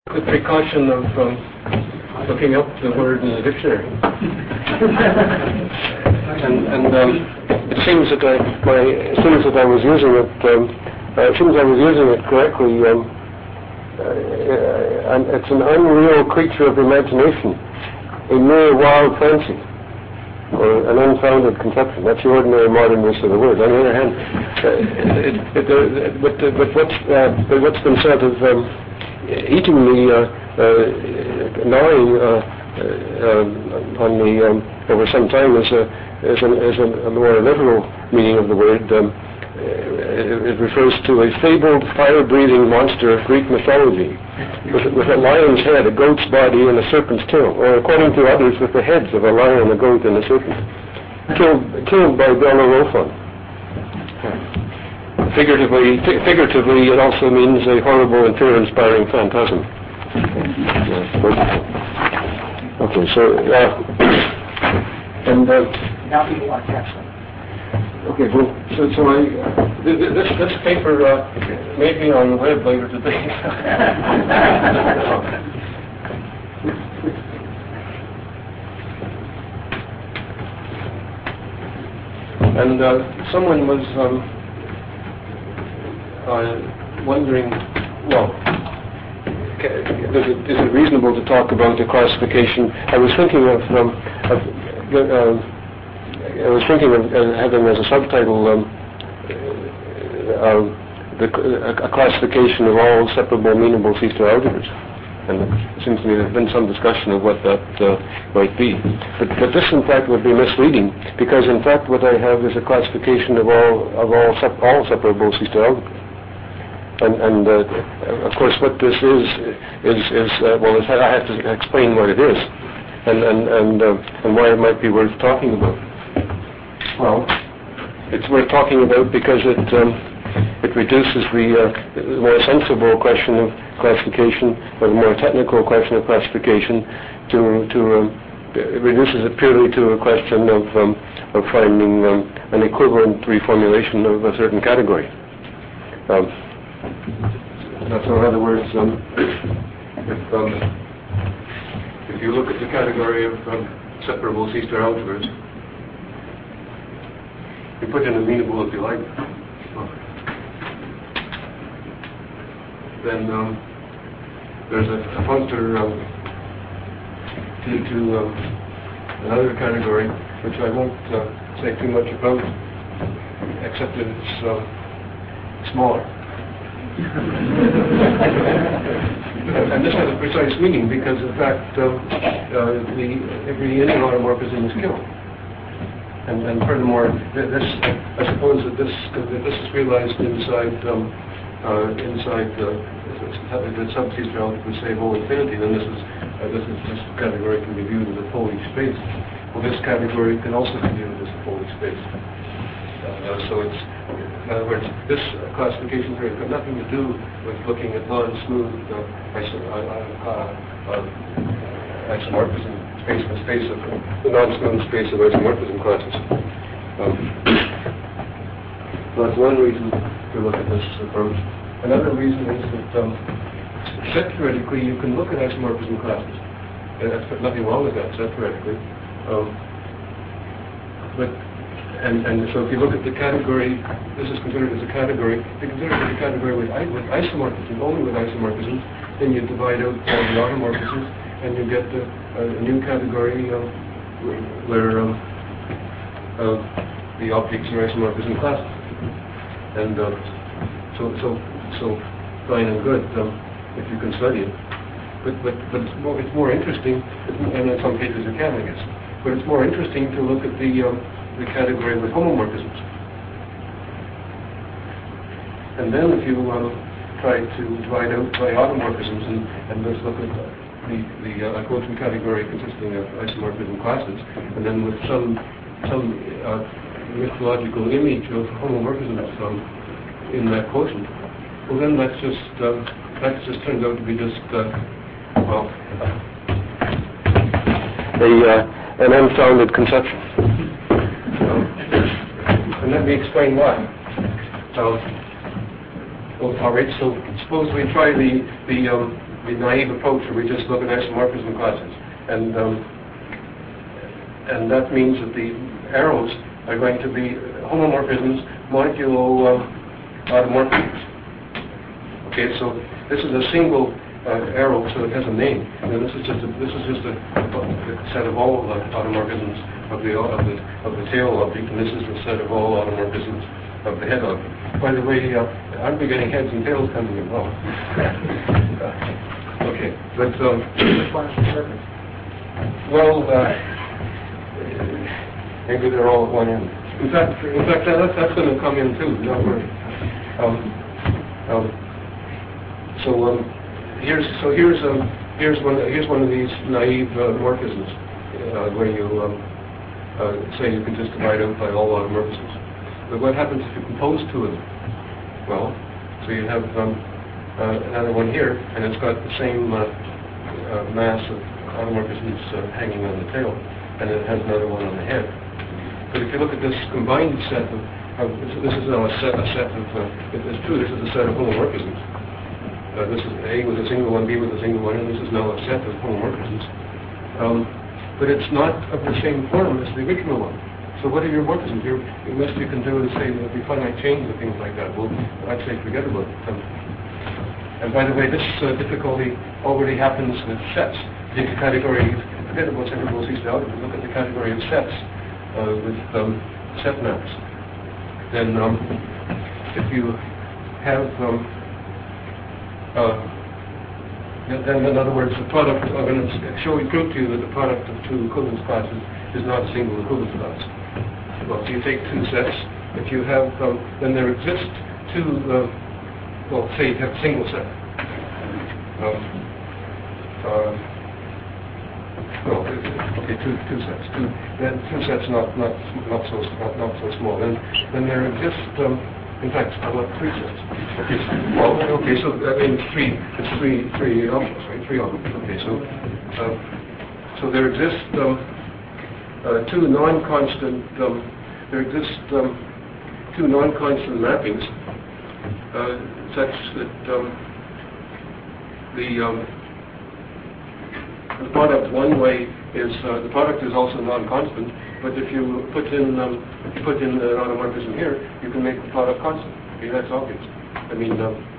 the precaution of looking up the word in the dictionary. and it seems that I was using it correctly. And it's an unreal creature of imagination, a mere wild fancy, or an unfounded conception. That's the ordinary modern use of the word. On the other hand, but what's been said of eating gnawing on the over some time is a more literal meaning of the word. It refers to a fabled fire-breathing monster of Greek mythology, with a lion's head, a goat's body, and a serpent's tail, or according to others, with the heads of a lion, a goat, and a serpent, killed by Bellerophon. Figuratively, it also means a horrible and fear-inspiring phantasm. Okay, so now people want to catch them. Okay, well, so this paper may be on the web later today. And someone was wondering, well, is it reasonable to talk about the classification? I was thinking of having as a subtitle a classification of all separable, meanable C-star algebras. And it seems to me there's been some discussion of what that might be. But this, in fact, would be misleading, because, in fact, what I have is a classification of all separable C-star algebras. And of course, what this is well, I have to explain what it is, and why it might be worth talking about. Well, it's worth talking about because it reduces the more sensible question of classification, or the more technical question of classification, it reduces it purely to a question of finding an equivalent reformulation of a certain category. So in other words, if you look at the category of separable C-star algebras, you put in amenable if you like, then there's a functor to another category, which I won't say too much about, except that it's smaller. And this has a precise meaning because, in fact, every inner automorphism is killed. And furthermore, I suppose that this is realized inside the sub-C-star algebra, say, whole infinity. Then this category can be viewed as a Foley space. Well, this category can also be viewed as a Foley space. So it's, in other words, this classification here has got nothing to do with looking at non-smooth isomorphism space, the non-smooth space of isomorphism classes. That's one reason to look at this approach. Another reason is that set theoretically you can look at isomorphism classes. There's nothing wrong with that, set theoretically. And so if you look at the category, this is considered as a category, if you consider it as a category with isomorphism, only with isomorphisms, then you divide out all the automorphisms, and you get a new category where the objects are isomorphism classes. And so fine and good if you can study it. But it's more interesting, and in some cases you can, I guess. But it's more interesting to look at the category with homomorphisms. And then if you try to divide out by automorphisms and just look at the quotient category consisting of isomorphism classes, and then with some mythological image of homomorphisms in that quotient, well then that just turns out to be just an unfounded conception. And let me explain why. All right. So suppose we try the the naive approach where we just look at isomorphism classes, and that means that the arrows are going to be homomorphisms modulo automorphisms. Okay, so this is a single arrow, so it has a name, and this is just a set of all automorphisms of the tail object, and this is a set of all automorphisms of the head object. By the way, aren't we getting heads and tails coming in? Well, okay, but Which one is the surface? well, maybe they're all at one end. In fact, that's going to come in too. Don't worry. Here's one of these naive morphisms where you say you can just divide out by all automorphisms. But what happens if you compose two of them? Well, so you have another one here, and it's got the same mass of automorphisms hanging on the tail, and it has another one on the head. But if you look at this combined set this is now a set of, it's true, this is a set of homomorphisms. This is A with a single one, B with a single one, and this is now a set of homomorphisms. But it's not of the same form as the original one. So what are your morphisms? The most you can do is say there'll be finite chains and things like that. Well, I'd say forget about it. And by the way, this difficulty already happens with sets. If you category, forget about separable C star algebra, look at the category of sets with set maps. Then if you have then in other words, the product, I'm going to prove to you that the product of two equivalence classes is not a single equivalence class. Well, so you take two sets. If you have, then there exist two, well, say you have a single set. Okay, two sets. Two sets not so small. Then there exist. In fact, how about three sets? Okay. Well, okay. So I mean, it's three elements, right? Three elements. Okay. So there exist two non-constant. There exist two non-constant mappings such that the product one way is the product is also non-constant, but if you put in an automorphism here, you can make the product constant. Okay, that's obvious. I mean,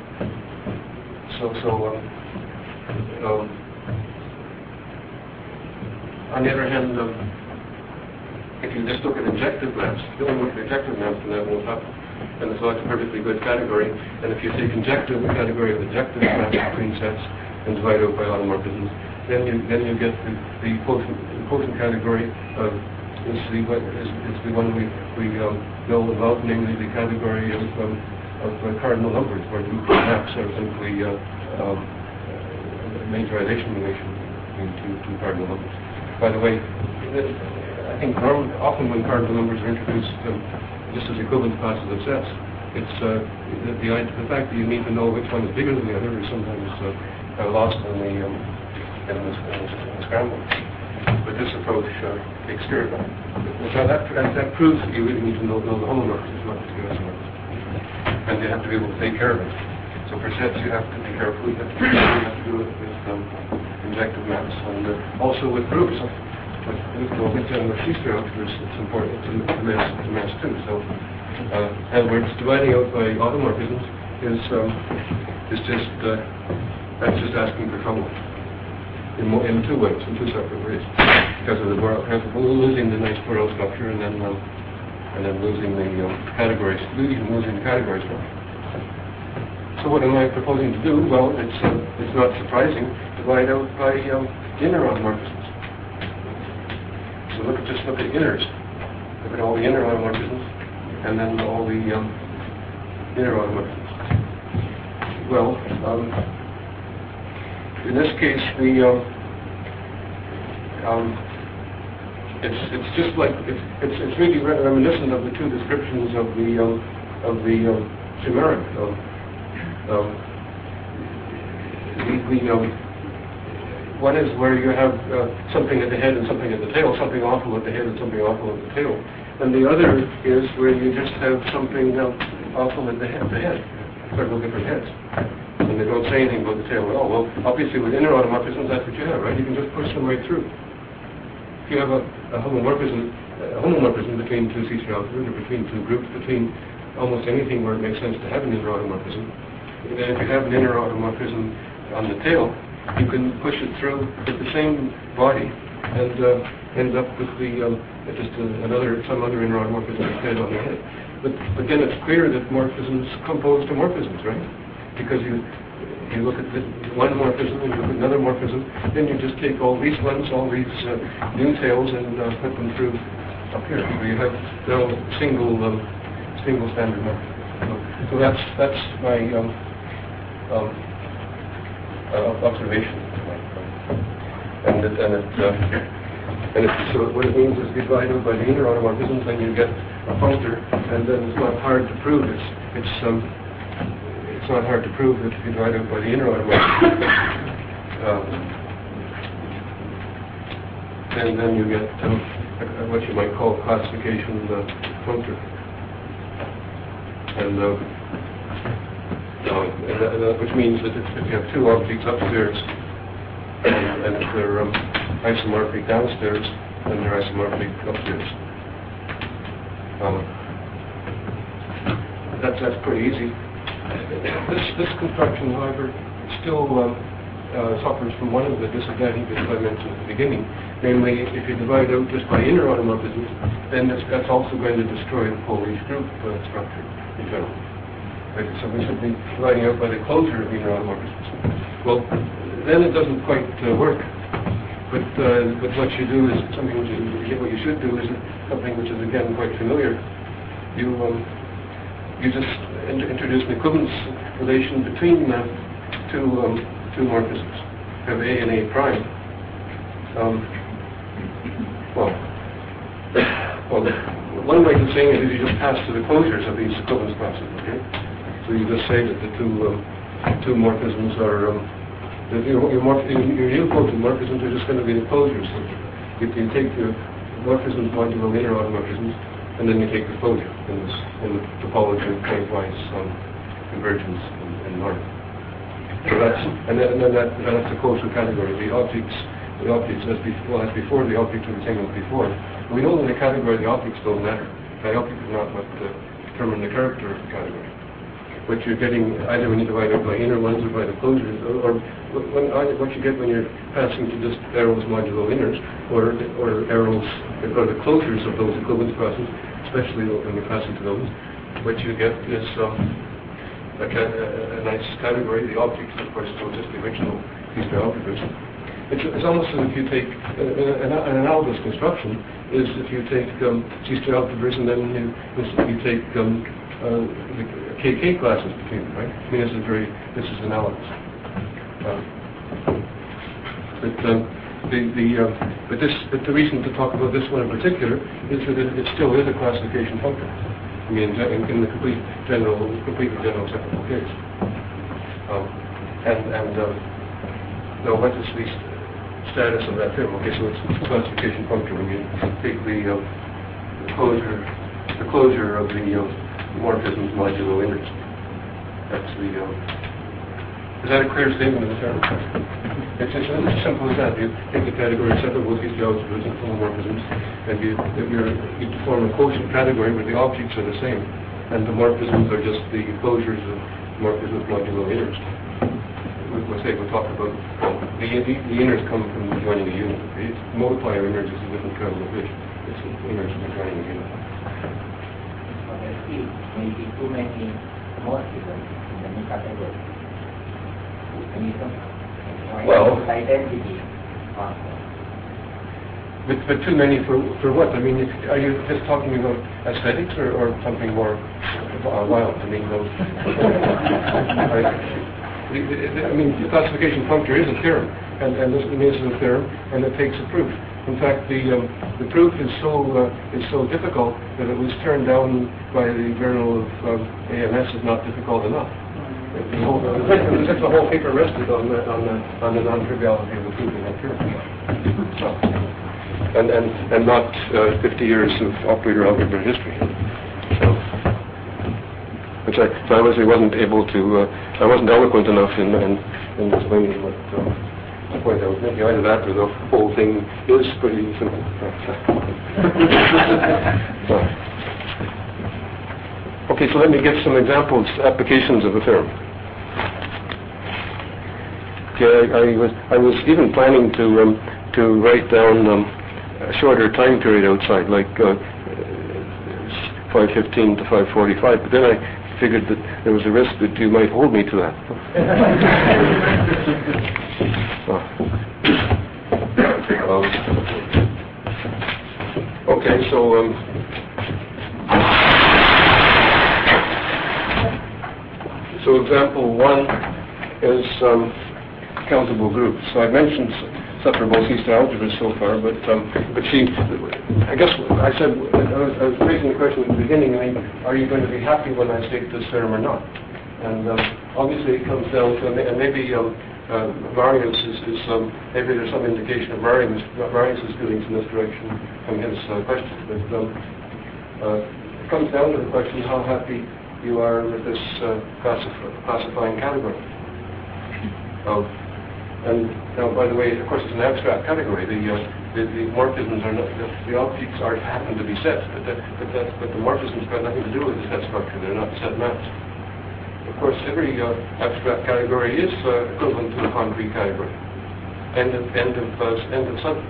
on the other hand, if you just look at injective maps, you don't look at injective maps, then that won't happen. And so that's a perfectly good category. And if you take injective, the category of injective maps between sets, and divide out by automorphisms, then you get the quotient category is the one we know about, namely the category of cardinal numbers, where the maps are simply a majorization relation between two cardinal numbers. By the way, I think often when cardinal numbers are introduced just as equivalent classes of sets, it's the fact that you need to know which one is bigger than the other is sometimes lost in the scramble. But this approach takes care of that. So that proves that you really need to know the homomorphisms, not just the isomorphisms. And you have to be able to take care of it. So for sets, you have to be careful. You have to do it with injective maps, and also with groups. With C-star algebras, it's important to mass too. So, in other words, dividing out by automorphisms is just that's just asking for trouble in two ways, in two separate ways, because of losing the nice Borel structure and then losing the categories, losing the category structure. So what am I proposing to do? Well, it's not surprising. Divide out by inner automorphisms. So just look at inners. Look at all the inner automorphisms, and then all the inner automorphisms. Well, in this case, it's just like it's really reminiscent of the two descriptions of the chimeric. One is where you have something at the head and something at the tail, something awful at the head and something awful at the tail. And the other is where you just have something awful at the head, several different heads. and they don't say anything about the tail at all. Well, obviously with inner automorphisms, that's what you have, right? You can just push them right through. If you have a homomorphism between two C3 algebras, or between two groups, between almost anything where it makes sense to have an inner automorphism, then if you have an inner automorphism on the tail, you can push it through with the same body and end up with some other inner automorphism instead on the head. But then it's clear that morphisms compose to morphisms, right? Because you look at one morphism and you look at another morphism, then you just take all these ones, all these new tails, and put them through up here. So you have no single standard morphism. So that's my observation. So what it means is you divide out by the inner automorphisms, then you get a functor, and then it's not hard to prove it's not hard to prove that if you divide out by the inner automorphisms, then you get what you might call classification functor, which means that if you have two objects upstairs and if they're isomorphic downstairs, then they're isomorphic upstairs. That's pretty easy. This construction, however, still suffers from one of the disadvantages I mentioned at the beginning. Namely, if you divide out just by inner automorphisms, then that's also going to destroy the Polish group structure in general. Right? So we should be dividing out by the closure of inner automorphisms. Well, then it doesn't quite work. But what you do is something what you should do is something which is again quite familiar. You just introduce an equivalence relation between two morphisms. You have A and A prime. Well, one way of saying it is you just pass to the closures of these equivalence classes. Okay, so you just say that the two morphisms are your unipotent morphisms are just going to be the closures. So you take the morphisms modulo inner automorphisms, and then you take the closure in the topology of pointwise convergence in norm. So that's the closure category. The objects as before the objects are the same as before. And we know that the category of the objects don't matter. The object is not what determine the character of the category. What you're getting either when you divide out by inner ones or by the closures, or what you get when you're passing to just arrows modulo inners, or arrows or the closures of those equivalence classes, especially when you're passing to those, what you get is a nice category. The objects, of course, are just the original C3 algebras. It's almost as if you take an analogous construction is if you take C3 algebras and then you take the KK classes between them, right? I mean, this is analogous. But the reason to talk about this one in particular is that it still is a classification function. I mean, in the completely general separable case. Now, what is the status of that theorem? Okay, so it's a classification function. When you take the closure of the morphisms modulo inners. That's the. Is that a clear statement of the theorem? It's as simple as that. You take the category of separable C3 algebras and homomorphisms, and you form a quotient category where the objects are the same, and the morphisms are just the closures of morphisms modulo inners. We'll talk about the inners come from joining a unit. The multiplier inners is a different kind of vision. It's the inners from joining a unit. Maybe too many morphisms in the new category. Well, identity. But too many for what? I mean, are you just talking about aesthetics or something more wild? I mean, those. I mean, the classification functor is a theorem, and this is a theorem, and it takes a proof. In fact, the proof is so difficult that it was turned down by the Journal of AMS as not difficult enough. The whole paper rested on the non-triviality of the proof of that theorem. And not 50 years of operator algebra history. So, which I obviously wasn't able to. I wasn't eloquent enough in explaining what the point I was making. Either that, or the whole thing is pretty simple. Okay, so let me give some examples, applications of a theorem. Okay, I was even planning to write down a shorter time period outside, like 5:15 to 5:45, but then I figured that there was a risk that you might hold me to that. Okay, so example one is countable groups. So I mentioned separable C-star algebras so far, but see, I guess I said I was raising the question at the beginning. I mean, are you going to be happy when I state this theorem or not? And obviously, it comes down to, and maybe Marius is maybe there's some indication of Marius's feelings in this direction from his question. But it comes down to the question how happy you are with this classifying category. And now, by the way, of course, it's an abstract category. The morphisms are not, the objects happen to be sets, but the morphisms got nothing to do with the set structure. They're not set maps. Of course, every abstract category is equivalent to a concrete category. End of subject.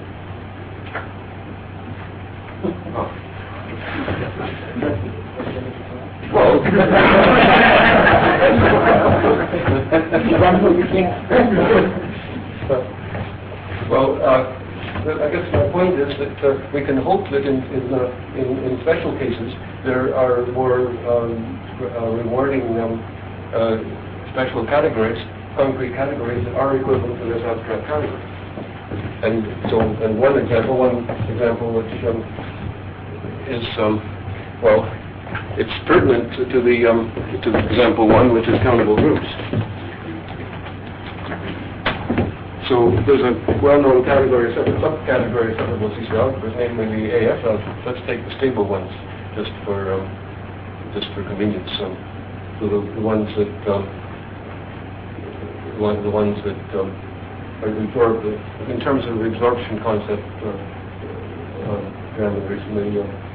Well, I guess my point is that we can hope that in special cases there are more rewarding special categories, concrete categories that are equivalent to this abstract category. And one example which is it's pertinent to the example one, which is countable groups. So there's a well-known category, subcategory of separable C-star algebras, namely the AF algebras. Let's take the stable ones, just for convenience. So the ones that are absorbed in terms of the absorption concept. Recently,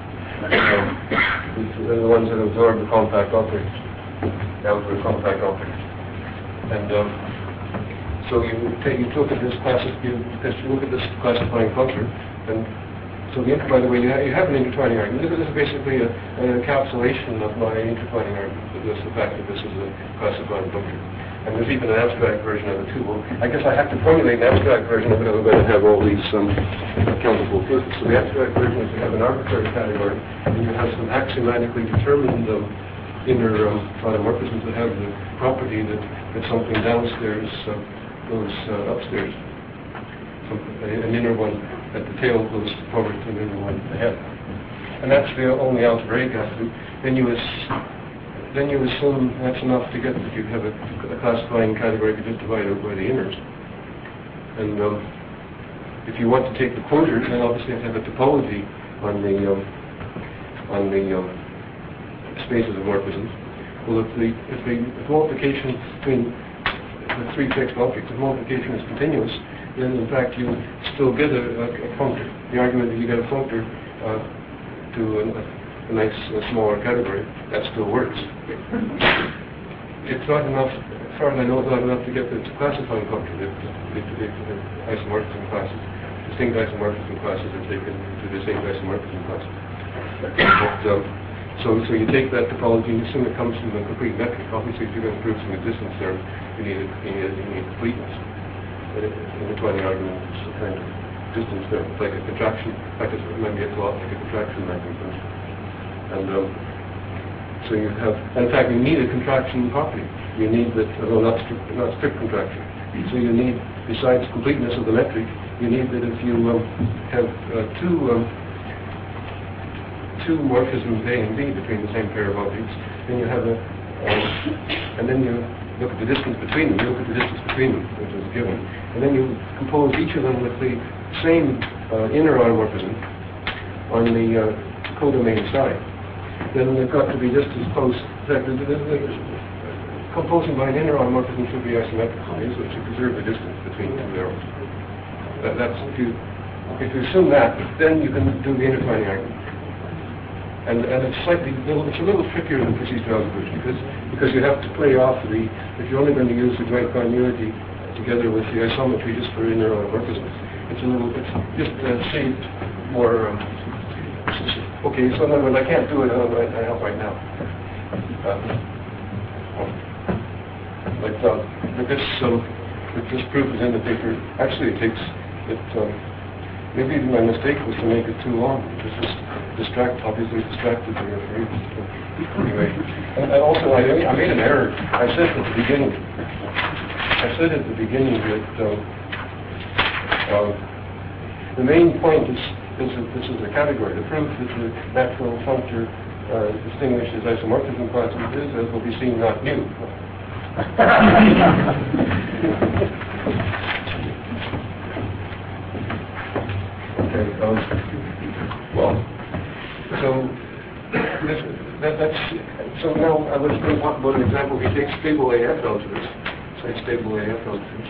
they're the ones that absorb the compact objects, the algebra compact objects, and. So you look at this classifying function, and so by the way, you have an intertwining argument. This is basically an encapsulation of my intertwining argument. The fact that this is a classifying function, and there's even an abstract version of it too. Well, I guess I have to formulate an abstract version of it if I'm going to have all these countable groups. So the abstract version is you have an arbitrary category, and you have some axiomatically determined inner automorphisms that have the property that something downstairs goes upstairs. An inner one at the tail goes forward to an inner one ahead. And that's the only algebraic attribute. Then you assume that's enough to get that you have a classifying category you just divide out by the inners. And if you want to take the closures, then obviously you have to have a topology on the spaces of morphisms. Well, if the multiplication between the three fixed objects, if multiplication is continuous, then in fact you still get a functor. The argument that you get a functor to a nice smaller category, that still works. It's not enough, as far as I know, it's not enough to get the classifying functor. The isomorphism classes, distinct isomorphism classes are taken to distinct isomorphism classes. So you take that topology and assume it comes from a complete metric. Obviously, if you're going to prove some existence theorem, you need completeness. In the Twining argument, it's a kind of distance theorem. It's like a contraction. In fact, maybe it's a lot like a contraction mechanism. And so you have, in fact, you need a contraction property. You need that, although not strict contraction. So you need, besides completeness of the metric, you need that if you have two morphisms A and B between the same pair of objects, then you have and then you look at the distance between them. You look at the distance between them, which is given, and then you compose each of them with the same inner automorphism on the codomain side. then they've got to be just as close. In fact, composing by an inner automorphism should be isometrical, so it should preserve the distance between two arrows. That's if you assume that, then you can do the intertwining argument. And it's a little trickier than procedure algebra because you have to play off if you're only going to use the joint continuity together with the isometry just for inner automorphisms. It's just saved more. Okay, so in other words, I can't do it right now. But this proof is in the paper. Actually, maybe even my mistake was to make it too long. It was just obviously distracted the referee. Anyway, and also I made an error. I said at the beginning that the main point is that this is a category. The proof that the natural functor distinguishes isomorphism classes is, as will be seen, not new. Okay. So now I was going to talk about an example. If you take stable AF algebras, say stable AF algebras,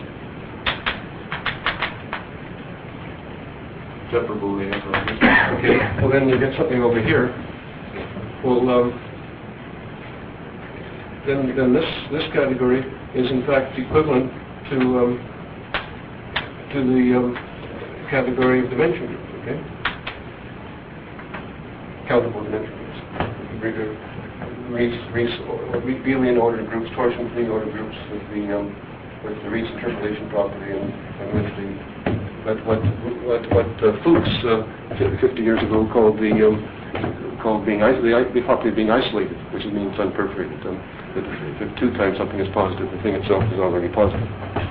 separable AF algebras. Okay. Well, then you get something over here. Well, then this category is in fact equivalent to the category of dimension groups. Okay. Countable dimension groups. Abelian ordered groups, torsion free ordered groups with the Rees interpolation property and with what Fuchs 50 years ago called being isolated, which means unperforated. If 2 times something is positive, the thing itself is already positive.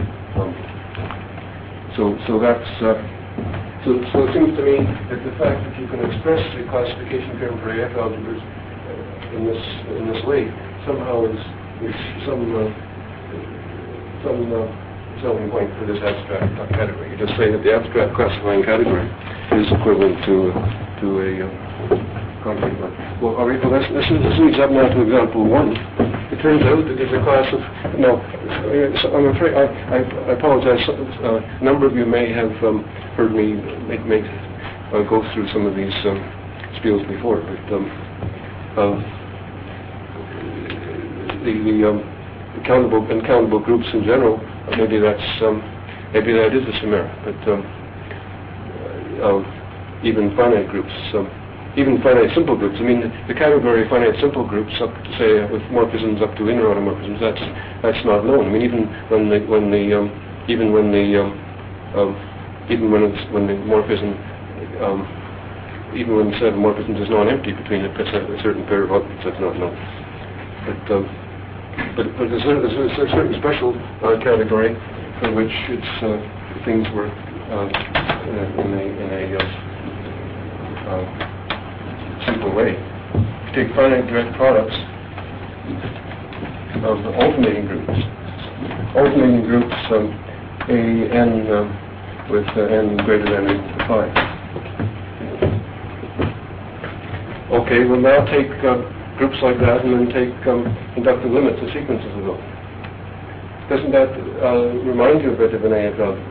So it seems to me that the fact that you can express the classification term for AF algebras in this way somehow is some selling point for this abstract category. You just say that the abstract classifying category is equivalent to a concrete one. Well, all right. Well, this leads up now to example 1. It turns out that there's a class of I'm afraid I apologize. A number of you may have heard me go through some of these spiels before, but the countable groups in general, maybe that is a chimera, but even finite groups. Even finite simple groups. I mean, the category of finite simple groups up to say with morphisms up to inner automorphisms. That's not known. I mean, even when the morphism, even when the set of morphisms is non-empty between a certain pair of objects, that's not known. But there's a certain special category for which things work in a simple way. Take finite direct products of the alternating groups. Alternating groups A(n) with n greater than or equal to 5. Okay, we'll now take groups like that and then take inductive limits of sequences of those. Doesn't that remind you a bit of an AF algebra?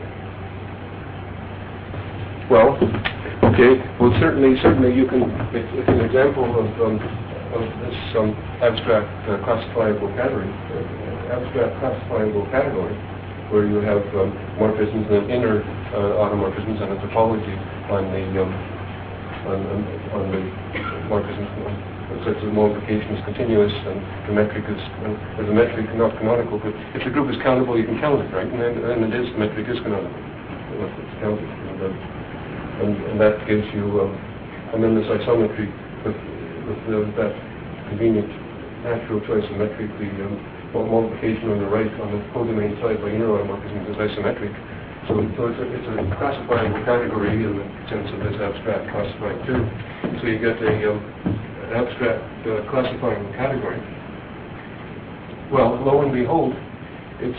Well, okay. Well, certainly, you can. It's an example of this abstract classifiable category. Where you have morphisms and inner automorphisms and a topology on the morphisms, such as multiplication is continuous and the metric is the metric not canonical. But if the group is countable, you can count it, right? And it is the metric is canonical. It's counted. And that gives you, and then this isometry with that convenient natural choice of metric, the multiplication on the right on the codomain side by inner automorphisms is isometric. So it's a classifiable category in the sense of this abstract classifying too. So you get an abstract classifying category. Well, lo and behold, it's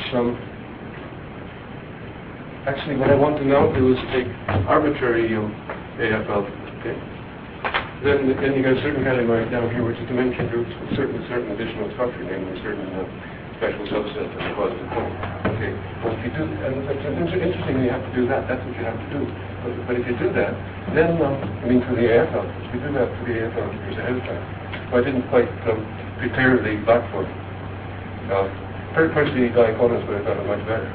actually, what I want to now do is take arbitrary AF algebras, okay? then you get a certain category down here, which is dimension groups with certain additional structure, namely certain special subsets of the positive point. Okay. Well, if you do, and it's interesting you have to do that. That's what you have to do. But if you do that, then for the AF algebras, if you do that for the AF algebras ahead of time. So I didn't quite prepare the blackboard. Personally, Guy Collins would have done it much better.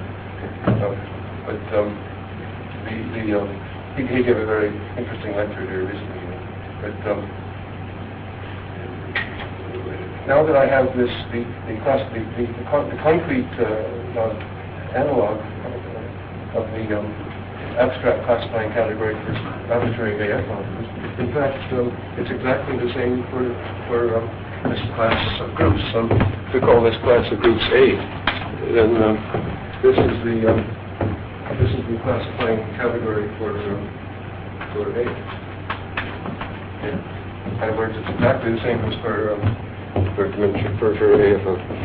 He gave a very interesting lecture here recently. But now that I have this, the concrete analog of the abstract classifying category for arbitrary AF algebras, in fact, it's exactly the same for this class of groups. If we call this class of groups A, then this is the classifying category for A. Okay. In other words, it's exactly the same as for dimension for AF algebras.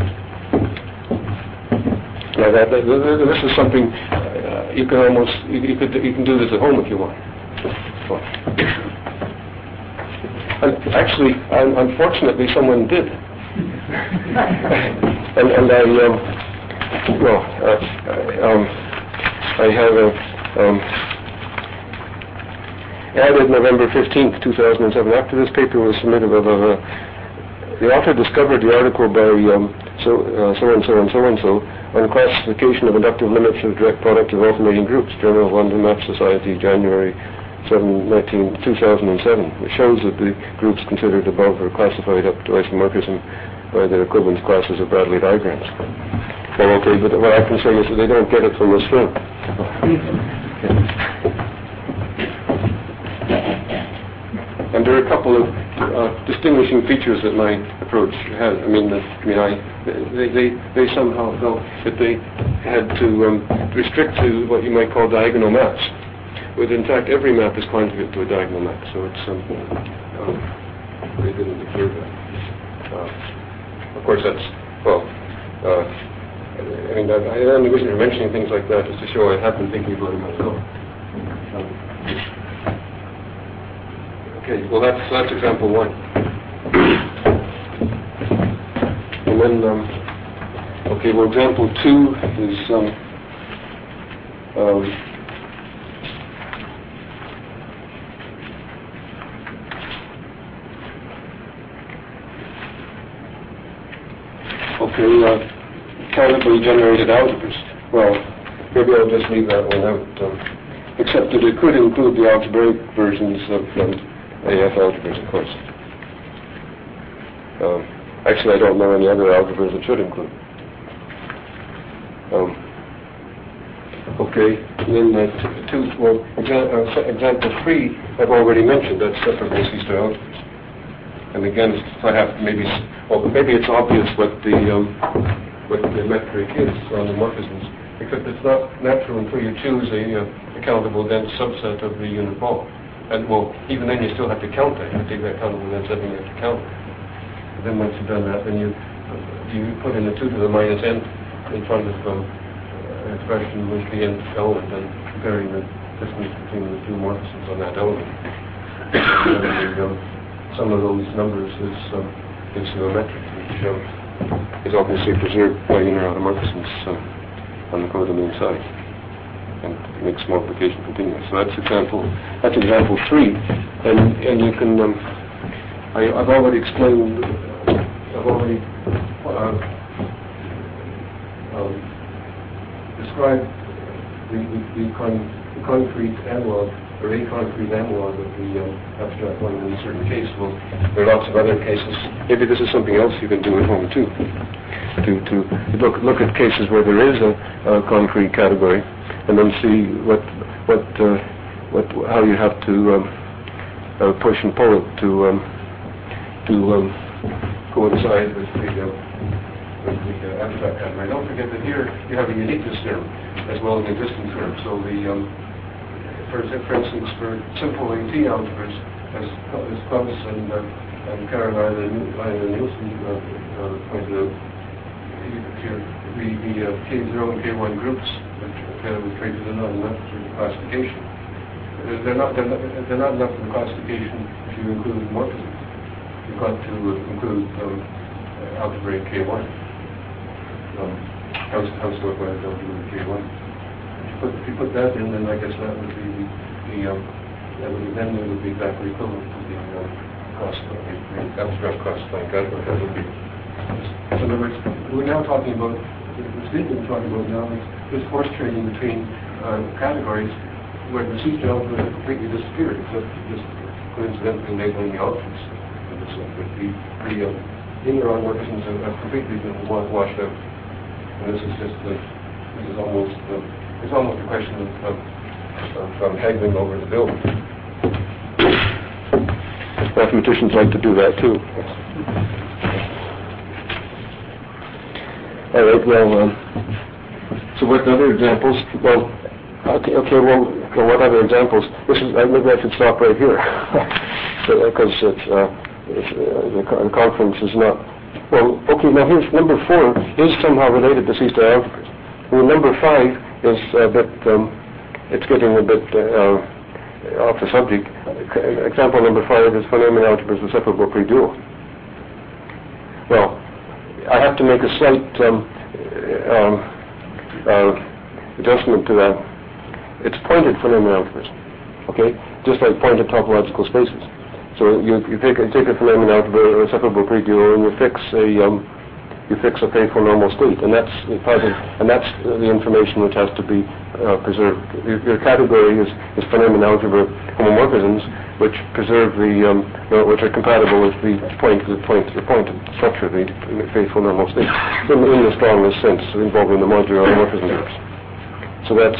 Now this is something you can do this at home if you want. Actually, unfortunately, someone did. and I have added November 15th, 2007. After this paper was submitted, the author discovered the article by so-and-so on classification of inductive limits of direct product of alternating groups, Journal of London Math Society, January 2007. It shows that the groups considered above are classified up to isomorphism by their equivalence classes of Bradley diagrams. Well, okay, but what I can say is that they don't get it from this film. And there are a couple of distinguishing features that my approach has. They somehow felt that they had to restrict to what you might call diagonal maps. But in fact, every map is conjugate to a diagonal map, so it's they didn't observe that. Of course, that's the only reason for mentioning things like that is to show I have been thinking about it myself. Okay, well that's example one. And then, example two is countably generated algebras. Well, maybe I'll just leave that one out, except that it could include the algebraic versions of AF algebras, of course. Actually, I don't know any other algebras it should include. Then example three I've already mentioned. That's separable C-star algebras. And again, maybe it's obvious what the metric is on the morphisms, except it's not natural until you choose a countable dense subset of the unit ball. And even then you still have to count it. You take that countable dense set and you have to count it. And then once you've done that, then you put in the 2 to the minus n in front of an expression with the nth element and comparing the distance between the two morphisms on that element. And some of those numbers is a metric, which is obviously preserved by inner automorphisms on the codomain side and makes multiplication continuous. So that's example 3, and you can I've already explained described the concrete analog or a concrete analog of the abstract one in a certain case. Well, there are lots of other cases. Maybe this is something else you can do at home too. To look at cases where there is a concrete category, and then see how you have to push and pull it to coincide with the abstract category. Don't forget that here you have a uniqueness term as well as an existence term. So for instance, for simple AT algebras, as Close and Caroline and Nielsen pointed out, the K0 and K1 groups, which we traded in on that sort of classification, they're not enough for the classification if you include morphisms. You've got to include algebraic K1. Hausdorff algebra K1. If you put that in, then I guess that would be then it would be exactly equivalent to the abstract classifying category. That would be. So in other words, we're now talking about the statement we're talking about now is this horse trading between categories where the C-star algebra has completely disappeared, except just coincidentally labeling the objects. But the in-neuron morphisms have completely been washed out. And this is just this is almost it's almost a question of haggling over the bill. Mathematicians like to do that too. All right. Well, so what other examples? Well, okay. Well, what other examples? This is maybe I should stop right here because the conference is not. Well, okay. Now here's number 4 is somehow related to C-star algebras. Well, number 5 is a bit. It's getting a bit off the subject. Example number 5 is Von-Neumann algebras with separable pre-dual. Well, I have to make a slight adjustment to that. It's pointed Von-Neumann algebras, okay? Just like pointed topological spaces. So you take a Von-Neumann algebra or a separable pre-dual and you fix a faithful normal state, and that's the information which has to be preserved. Your category is Von-Neumann algebra homomorphisms, which preserve which are compatible with the pointed structure, the faithful normal state, in the strongest sense, involving the modular homomorphism groups. So that's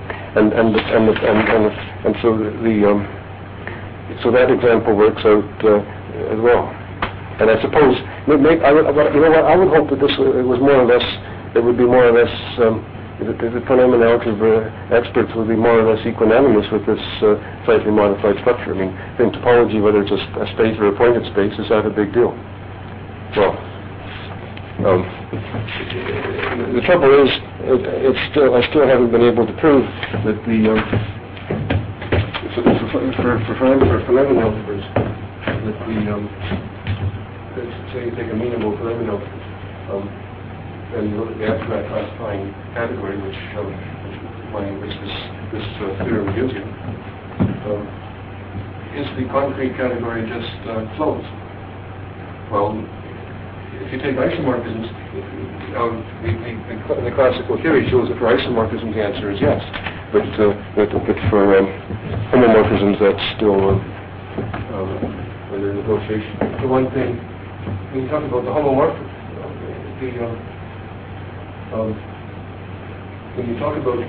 so that example works out as well. And I suppose, I would hope that it would be more or less, the Von-Neumann algebra experts would be more or less equanimous with this slightly modified structure. I mean, in topology, whether it's a space or a pointed space, is that a big deal? Well, the trouble is, I still haven't been able to prove that for Von-Neumann algebras, that say you take a amenable Von-Neumann algebra, and you look at the abstract classifying category, which this theorem gives you, is the concrete category just closed? Well, if you take isomorphisms, the classical theory shows that for isomorphisms the answer is yes, but for homomorphisms that's still under negotiation. The one thing, when you talk about the homomorphism, when you talk about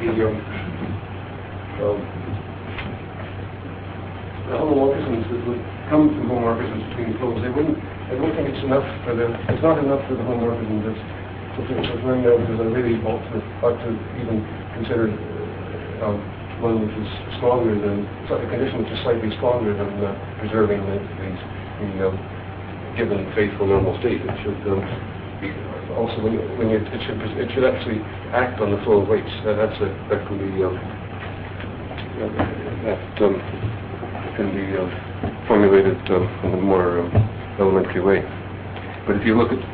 the homomorphisms that would come from homomorphisms between clothes, I don't think it's enough it's not enough for the homomorphism that's running out, because I really ought to even consider one which is stronger than, a condition which is slightly stronger than preserving the given faithful normal state. It should be also it should actually act on the flow of weights. That can be formulated in a more elementary way. But if you look at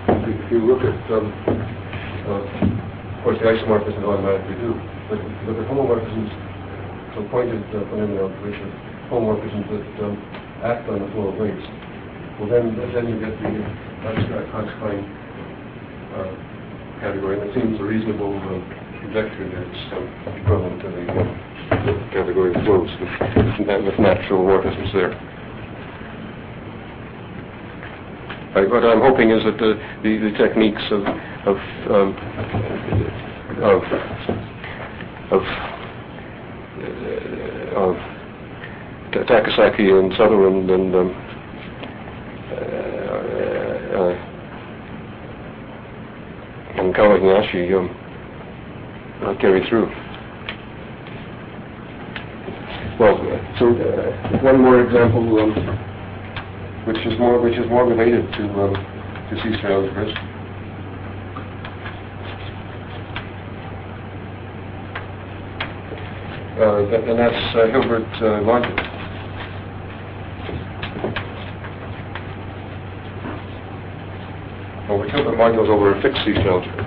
of course the isomorphisms automatically do. But if you look at homomorphisms, so pointed Von-Neumann algebra, homomorphisms that act on the flow of weights, well then you get the abstract classifying category, and it seems a reasonable conjecture that it's equivalent to the category of flows with natural morphisms there. What I'm hoping is that the techniques of Takasaki and Sutherland and Kawahinashi carry through. Well, so one more example, which is more related to C-star algebras. and that's Hilbert module. Over Hilbert modules over a fixed C-star algebra.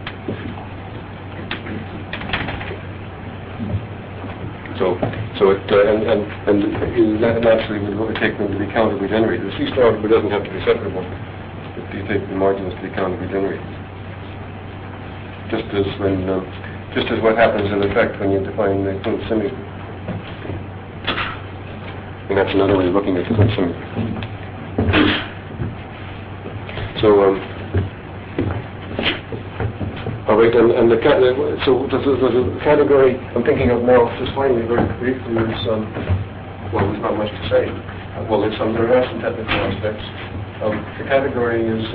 So it and you naturally would take them to be countably generated. The C-star algebra doesn't have to be separable if you take the modules to be countably generated. Just as what happens in effect when you define the Kunz symmetry. And that's another way of looking at the Kunz symmetry. So all right, and the category I'm thinking of now, just finally, very briefly, is there's not much to say. There are some technical aspects. The category is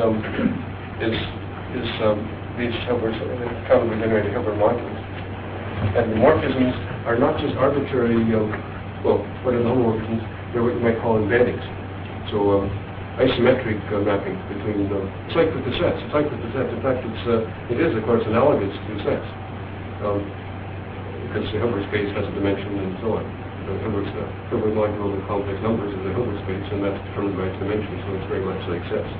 these Hilbert countably generated Hilbert modules, and the morphisms are not just arbitrary. What are the homomorphisms? They're what you might call embeddings. So isometric mapping between them. It's like with the sets. In fact, it is, of course, analogous to sets, because the Hilbert space has a dimension and so on. The Hilbert module of complex numbers is a Hilbert space, and that's determined by its dimension, so it's very much like sets.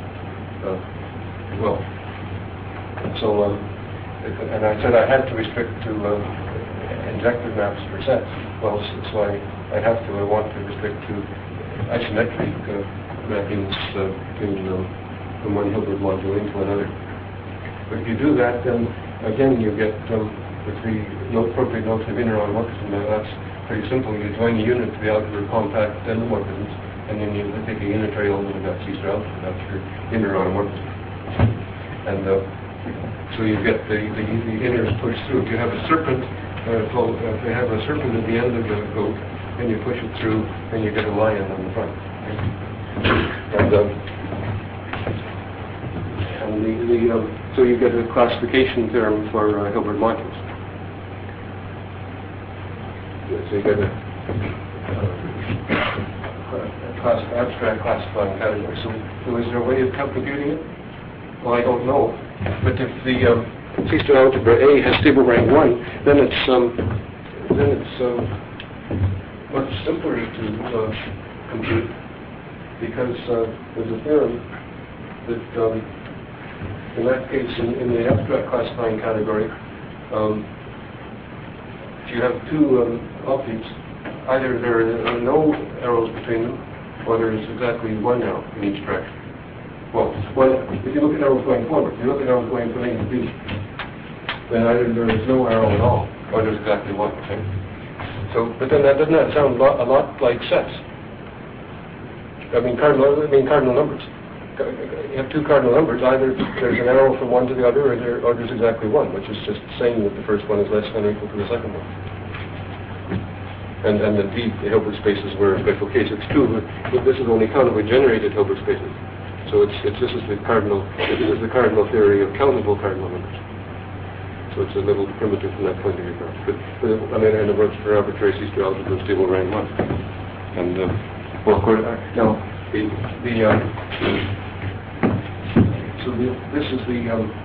And I said I had to restrict to injective maps for sets. So I want to restrict to isometric mappings from one Hilbert module into another. But if you do that, then again you get with the appropriate notion of inner automorphism. That's pretty simple. You join the unit to the algebra compact endomorphisms, and then you take a unitary element of that C-star algebra. That's your inner automorphism. And so you get the inners pushed through. If you have a serpent, if you have a serpent at the end of the goat, and you push it through, then you get a lion on the front. So you get a classification term for Hilbert modules. So you get a abstract classifying category. So is there a way of computing it? Well, I don't know. But if the C-star algebra A has stable rank 1, then it's much simpler to compute, because there's a theorem that in that case, in the abstract classifying category, if you have two objects, either there are no arrows between them, or there's exactly one arrow in each direction. If you look at arrows going forward, if you look at arrows going from A to B, then either there is no arrow at all, or there's exactly one. Okay? But then doesn't that sound a lot like sets? Cardinal numbers. You have two cardinal numbers. Either there's an arrow from one to the other, or there's exactly one, which is just saying that the first one is less than or equal to the second one. And indeed, the Hilbert spaces were a special case. It's true, but this is only countably generated Hilbert spaces. So this is the cardinal theory of countable cardinal numbers. So it's a little primitive from that point of view. But and it works for arbitrary C-star algebra of stable rank 1. And of course, now this is the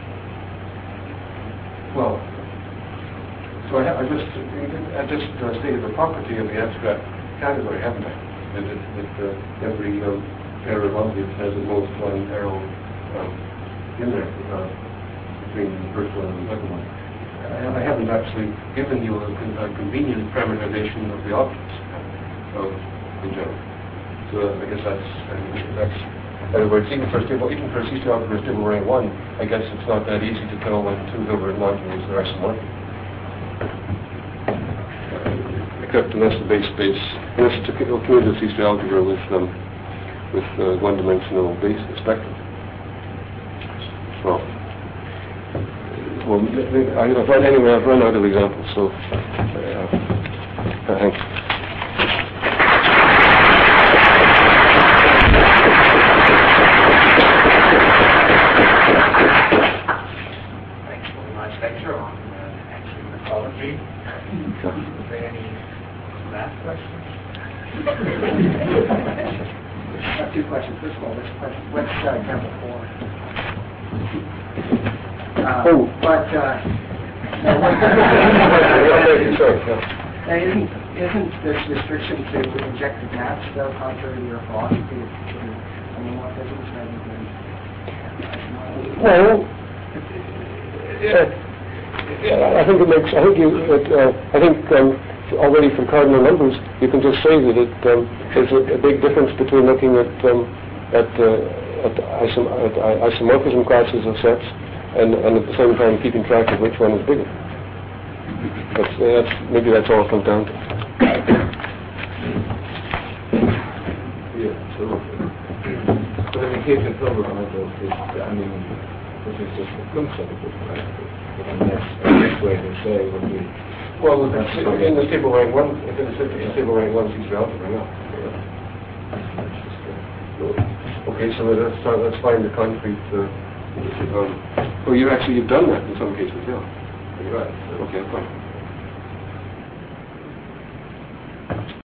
So I just stated the property of the abstract category, haven't I? That every pair of objects has at most one arrow in there between the first one and the second one. I haven't actually given you a convenient parameterization of the objects in general. So I guess that's in other words, even for a C-star algebra stable rank 1, I guess it's not that easy to tell when two Hilbert modules are isomorphic. Except unless the base space, unless it's a commutative C-star algebra with one-dimensional base spectrum. I've run out of examples, so thanks. Thanks for the nice lecture on action mythology. Is there any math questions? I have two questions. First of all, what's example 4? Sorry. Isn't this restriction to injected maps, though, contrary to your philosophy to homomorphisms rather than... Well, I think it makes. I think already for cardinal numbers, you can just say that there's a big difference between looking at isomorphism classes of sets and at the same time keeping track of which one is bigger. Maybe that's all it comes down to. Yeah, so, but in the case of Hilbert, this is just a glimpse of it, right? And that's the next way to say would be... Well, in the table rank 1, if it's in table rank 1 feature algebra, no. Okay, so let's find the concrete... you've done that in some cases, yeah. Right. Okay, fine.